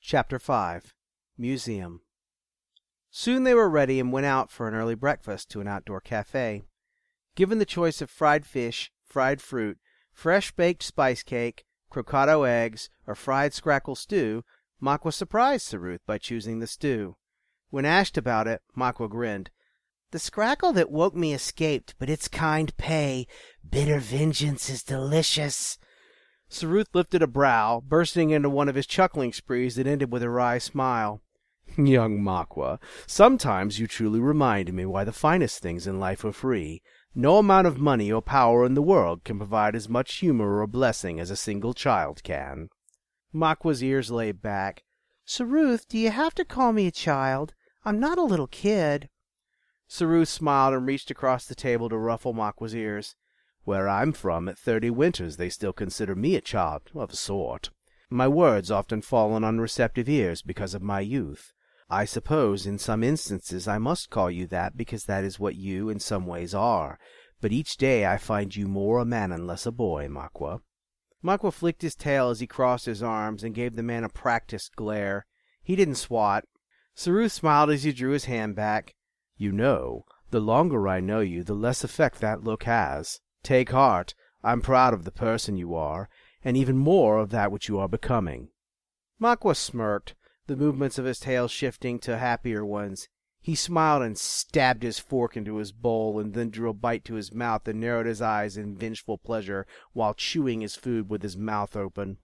Chapter 5 Museum. Soon they were ready and went out for an early breakfast to an outdoor cafe. Given the choice of fried fish, fried fruit, fresh baked spice cake, crocado eggs, or fried scrackle stew, Makwa surprised Saruth by choosing the stew. When asked about it, Makwa grinned. The scrackle that woke me escaped, but its kind pay. Bitter vengeance is delicious. Saruth lifted a brow, bursting into one of his chuckling sprees that ended with a wry smile. Young Makwa, sometimes you truly remind me why the finest things in life are free. No amount of money or power in the world can provide as much humor or blessing as a single child can. Makwa's ears lay back. Saruth, do you have to call me a child? I'm not a little kid. Saruth smiled and reached across the table to ruffle Makwa's ears. Where I'm from, at 30 winters, they still consider me a child, of a sort. My words often fall on unreceptive ears because of my youth. I suppose in some instances I must call you that because that is what you in some ways are, but each day I find you more a man and less a boy, Makwa. Makwa flicked his tail as he crossed his arms and gave the man a practiced glare. He didn't swat. Saruth smiled as he drew his hand back. You know, the longer I know you, the less effect that look has. Take heart, I'm proud of the person you are, and even more of that which you are becoming. Makwa smirked, the movements of his tail shifting to happier ones. He smiled and stabbed his fork into his bowl, and then drew a bite to his mouth and narrowed his eyes in vengeful pleasure while chewing his food with his mouth open.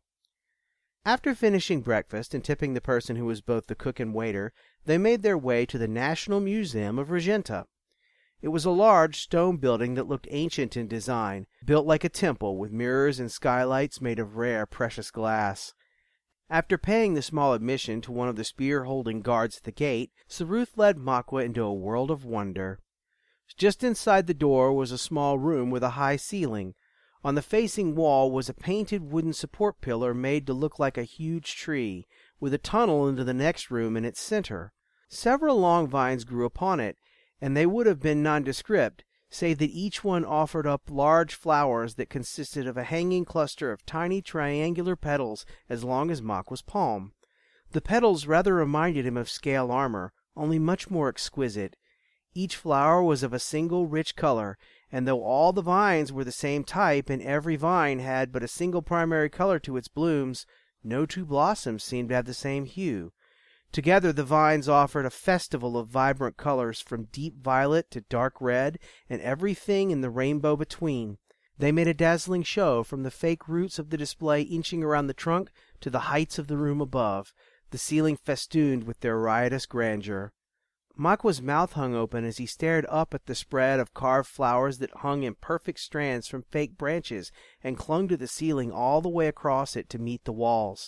After finishing breakfast and tipping the person who was both the cook and waiter, they made their way to the National Museum of Regenta. It was a large stone building that looked ancient in design, built like a temple with mirrors and skylights made of rare, precious glass. After paying the small admission to one of the spear-holding guards at the gate, Saruth led Makwa into a world of wonder. Just inside the door was a small room with a high ceiling. On the facing wall was a painted wooden support pillar made to look like a huge tree, with a tunnel into the next room in its center. Several long vines grew upon it, and they would have been nondescript, save that each one offered up large flowers that consisted of a hanging cluster of tiny triangular petals as long as Makwa's palm. The petals rather reminded him of scale armor, only much more exquisite. Each flower was of a single rich color, and though all the vines were the same type and every vine had but a single primary color to its blooms, no two blossoms seemed to have the same hue. Together the vines offered a festival of vibrant colors from deep violet to dark red and everything in the rainbow between. They made a dazzling show from the fake roots of the display inching around the trunk to the heights of the room above, the ceiling festooned with their riotous grandeur. Makwa's mouth hung open as he stared up at the spread of carved flowers that hung in perfect strands from fake branches and clung to the ceiling all the way across it to meet the walls.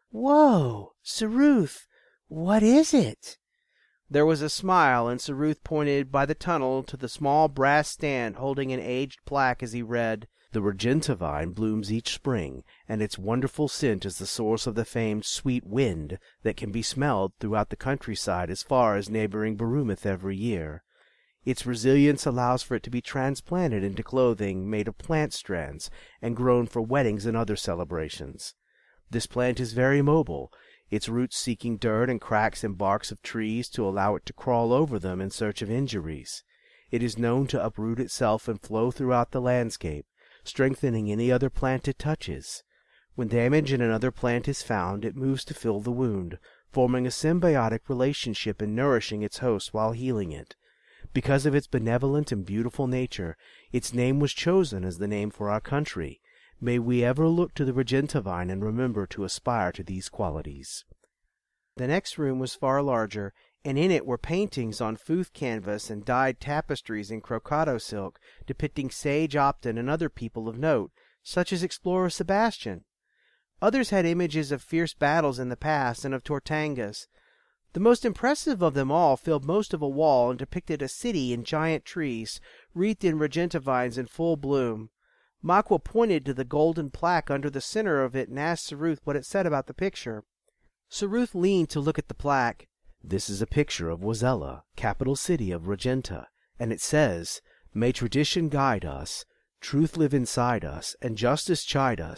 Whoa, Saruth! What is it? There was a smile, and Saruth pointed by the tunnel to the small brass stand holding an aged plaque as he read, The Regenta vine blooms each spring, and its wonderful scent is the source of the famed sweet wind that can be smelled throughout the countryside as far as neighboring Berumith every year. Its resilience allows for it to be transplanted into clothing made of plant strands and grown for weddings and other celebrations. This plant is very mobile, its roots seeking dirt and cracks and barks of trees to allow it to crawl over them in search of injuries. It is known to uproot itself and flow throughout the landscape, strengthening any other plant it touches. When damage in another plant is found, it moves to fill the wound, forming a symbiotic relationship and nourishing its host while healing it. Because of its benevolent and beautiful nature, its name was chosen as the name for our country. May we ever look to the Regenta vine and remember to aspire to these qualities. The next room was far larger, and in it were paintings on Futh canvas and dyed tapestries in crocado silk, depicting Sage Opton and other people of note, such as explorer Sebastian. Others had images of fierce battles in the past and of Tortangas. The most impressive of them all filled most of a wall and depicted a city in giant trees, wreathed in Regenta vines in full bloom. Makwa pointed to the golden plaque under the center of it and asked Saruth what it said about the picture. Saruth leaned to look at the plaque. This is a picture of Wazella, capital city of Regenta, and it says, May tradition guide us, truth live inside us, and justice chide us,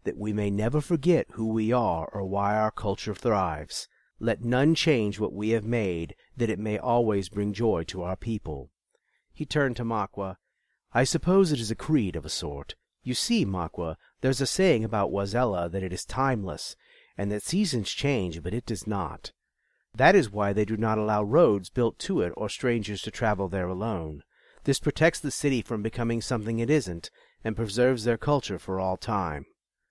that we may never forget who we are or why our culture thrives. Let none change what we have made, that it may always bring joy to our people." He turned to Makwa. "I suppose it is a creed of a sort. You see, Makwa, there's a saying about Wazella that it is timeless, and that seasons change, but it does not. That is why they do not allow roads built to it or strangers to travel there alone. This protects the city from becoming something it isn't, and preserves their culture for all time."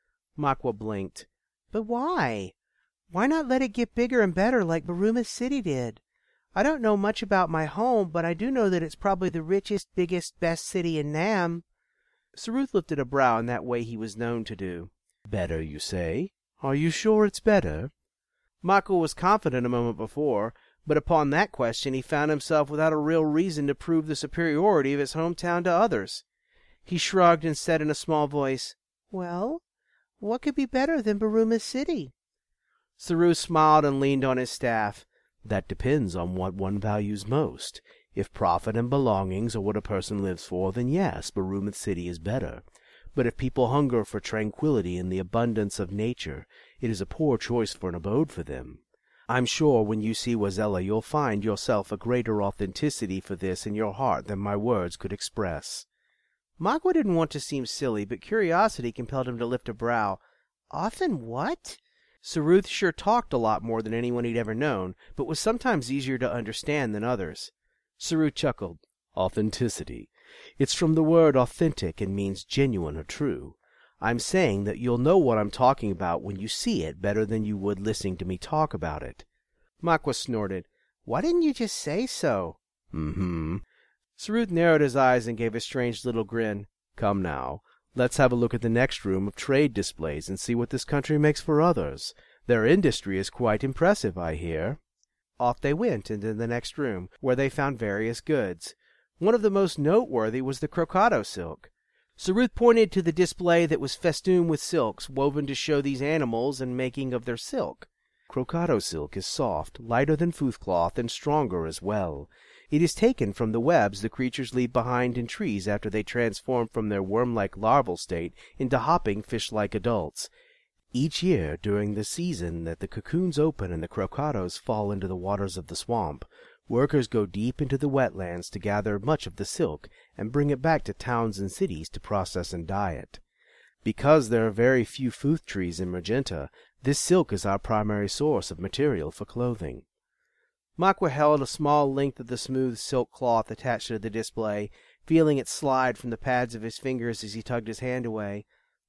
Makwa blinked. "But why? Why not let it get bigger and better like Baruma City did? I don't know much about my home, but I do know that it's probably the richest, biggest, best city in Nam." Saruth lifted a brow in that way he was known to do. "Better, you say? Are you sure it's better?" Makwa was confident a moment before, but upon that question he found himself without a real reason to prove the superiority of his hometown to others. He shrugged and said in a small voice, "Well, what could be better than Baruma City?" Saruth smiled and leaned on his staff. "That depends on what one values most. If profit and belongings are what a person lives for, then yes, Baruma City is better. But if people hunger for tranquility and the abundance of nature, it is a poor choice for an abode for them. I'm sure when you see Wazella you'll find yourself a greater authenticity for this in your heart than my words could express." Makwa didn't want to seem silly, but curiosity compelled him to lift a brow. "Often what?" Saruth sure talked a lot more than anyone he'd ever known, but was sometimes easier to understand than others. Saruth chuckled. "Authenticity. It's from the word authentic and means genuine or true. I'm saying that you'll know what I'm talking about when you see it better than you would listening to me talk about it." Makwa snorted. "Why didn't you just say so?" "Mm-hmm." Saruth narrowed his eyes and gave a strange little grin. "Come now, let's have a look at the next room of trade displays and see what this country makes for others. Their industry is quite impressive, I hear." Off they went into the next room, where they found various goods. One of the most noteworthy was the crocado silk. Saruth pointed to the display that was festooned with silks woven to show these animals and making of their silk. "Crocado silk is soft, lighter than foothcloth, and stronger as well. It is taken from the webs the creatures leave behind in trees after they transform from their worm-like larval state into hopping fish-like adults. Each year, during the season that the cocoons open and the crocados fall into the waters of the swamp, workers go deep into the wetlands to gather much of the silk and bring it back to towns and cities to process and dye it. Because there are very few futh trees in Magenta, this silk is our primary source of material for clothing." Makwa held a small length of the smooth silk cloth attached to the display, feeling it slide from the pads of his fingers as he tugged his hand away.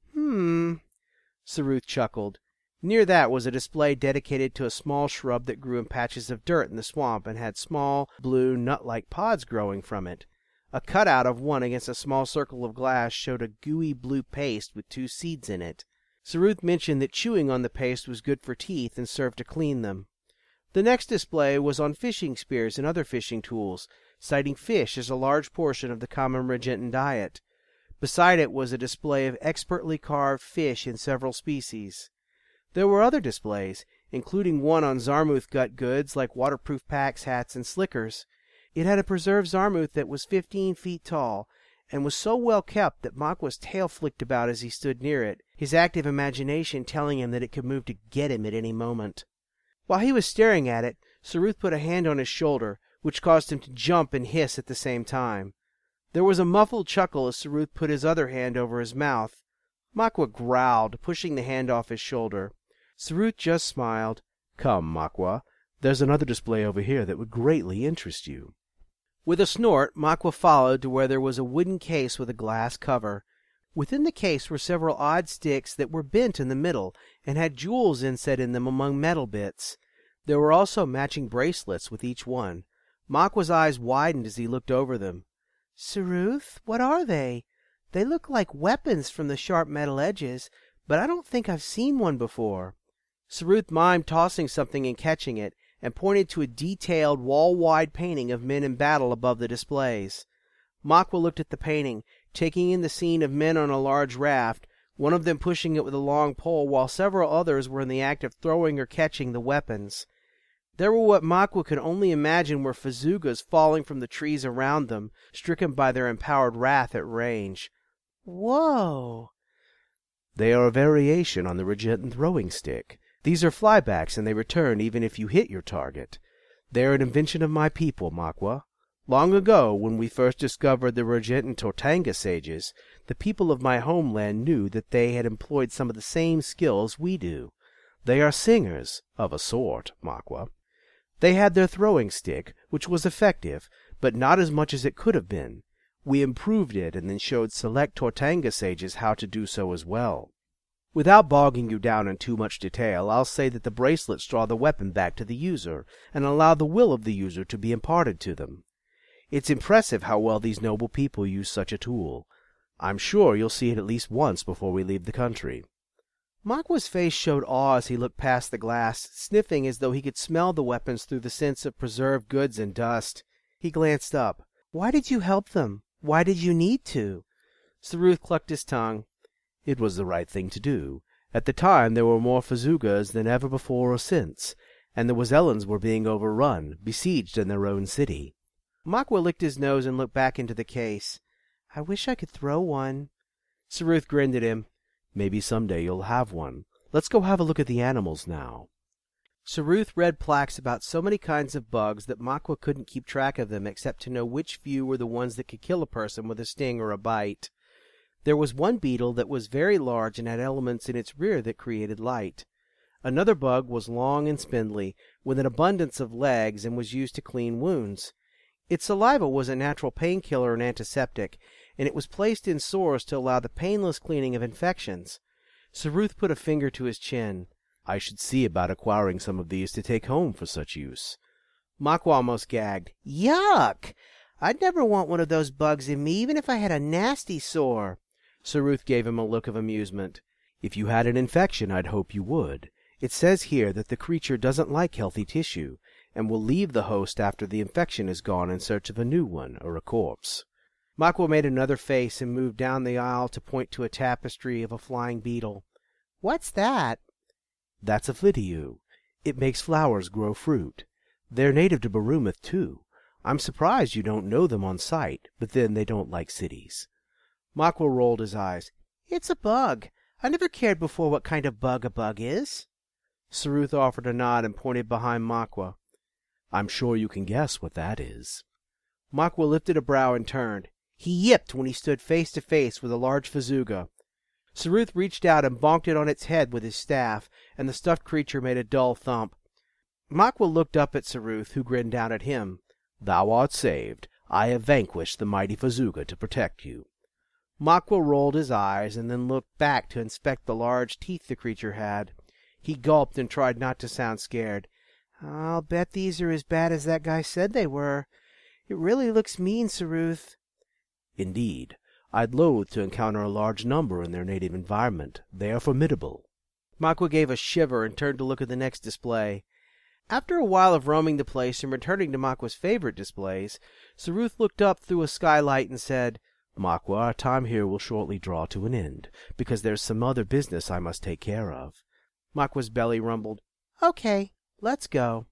Saruth chuckled. Near that was a display dedicated to a small shrub that grew in patches of dirt in the swamp and had small, blue, nut-like pods growing from it. A cutout of one against a small circle of glass showed a gooey blue paste with 2 seeds in it. Saruth mentioned that chewing on the paste was good for teeth and served to clean them. The next display was on fishing spears and other fishing tools, citing fish as a large portion of the common Magentan diet. Beside it was a display of expertly carved fish in several species. There were other displays, including one on Zarmuth gut goods like waterproof packs, hats, and slickers. It had a preserved Zarmuth that was 15 feet tall, and was so well kept that Makwa's tail flicked about as he stood near it, his active imagination telling him that it could move to get him at any moment. While he was staring at it, Saruth put a hand on his shoulder, which caused him to jump and hiss at the same time. There was a muffled chuckle as Saruth put his other hand over his mouth. Makwa growled, pushing the hand off his shoulder. Saruth just smiled. "Come, Makwa, there's another display over here that would greatly interest you." With a snort, Makwa followed to where there was a wooden case with a glass cover. Within the case were several odd sticks that were bent in the middle and had jewels inset in them among metal bits. There were also matching bracelets with each one. Makwa's eyes widened as he looked over them. "Saruth, what are they? They look like weapons from the sharp metal edges, but I don't think I've seen one before." Saruth mimed tossing something and catching it, and pointed to a detailed, wall-wide painting of men in battle above the displays. Makwa looked at the painting, taking in the scene of men on a large raft, one of them pushing it with a long pole, while several others were in the act of throwing or catching the weapons. There were what Makwa could only imagine were Fazugas falling from the trees around them, stricken by their empowered wrath at range. "Whoa!" They are a variation on the Regentan throwing stick. These are flybacks, and they return even if you hit your target. They are an invention of my people, Makwa. Long ago, when we first discovered the Regentan Tortanga sages, the people of my homeland knew that they had employed some of the same skills we do. They are singers, of a sort, Makwa. They had their throwing stick, which was effective, but not as much as it could have been. We improved it and then showed select Tortanga sages how to do so as well. Without bogging you down in too much detail, I'll say that the bracelets draw the weapon back to the user and allow the will of the user to be imparted to them. It's impressive how well these noble people use such a tool. I'm sure you'll see it at least once before we leave the country. Makwa's face showed awe as he looked past the glass, sniffing as though he could smell the weapons through the scents of preserved goods and dust. He glanced up. "Why did you help them? Why did you need to?" Saruth clucked his tongue. It was the right thing to do. At the time there were more Fazugas than ever before or since, and the Wazellans were being overrun, besieged in their own city. Makwa licked his nose and looked back into the case. "I wish I could throw one." Saruth grinned at him. "Maybe someday you'll have one. Let's go have a look at the animals now." Saruth read plaques about so many kinds of bugs that Makwa couldn't keep track of them except to know which few were the ones that could kill a person with a sting or a bite. There was one beetle that was very large and had elements in its rear that created light. Another bug was long and spindly, with an abundance of legs, and was used to clean wounds. Its saliva was a natural painkiller and antiseptic, and it was placed in sores to allow the painless cleaning of infections. Saruth put a finger to his chin. "I should see about acquiring some of these to take home for such use." Makwa almost gagged. "Yuck! I'd never want one of those bugs in me, even if I had a nasty sore." Saruth gave him a look of amusement. "If you had an infection, I'd hope you would. It says here that the creature doesn't like healthy tissue, and will leave the host after the infection is gone in search of a new one or a corpse." Makwa made another face and moved down the aisle to point to a tapestry of a flying beetle. "What's that?" "That's a flittiu. It makes flowers grow fruit. They're native to Barumath, too. I'm surprised you don't know them on sight, but then they don't like cities." Makwa rolled his eyes. "It's a bug. I never cared before what kind of bug a bug is." Saruth offered a nod and pointed behind Makwa. "I'm sure you can guess what that is." Makwa lifted a brow and turned. He yipped when he stood face to face with a large Fazuga. Saruth reached out and bonked it on its head with his staff, and the stuffed creature made a dull thump. Makwa looked up at Saruth, who grinned down at him. "Thou art saved. I have vanquished the mighty Fazuga to protect you." Makwa rolled his eyes and then looked back to inspect the large teeth the creature had. He gulped and tried not to sound scared. "I'll bet these are as bad as that guy said they were. It really looks mean, Saruth." "Indeed. I'd loathe to encounter a large number in their native environment. They are formidable." Makwa gave a shiver and turned to look at the next display. After a while of roaming the place and returning to Makwa's favorite displays, Saruth looked up through a skylight and said, "Makwa, our time here will shortly draw to an end, because there's some other business I must take care of." Makwa's belly rumbled. "Okay, let's go."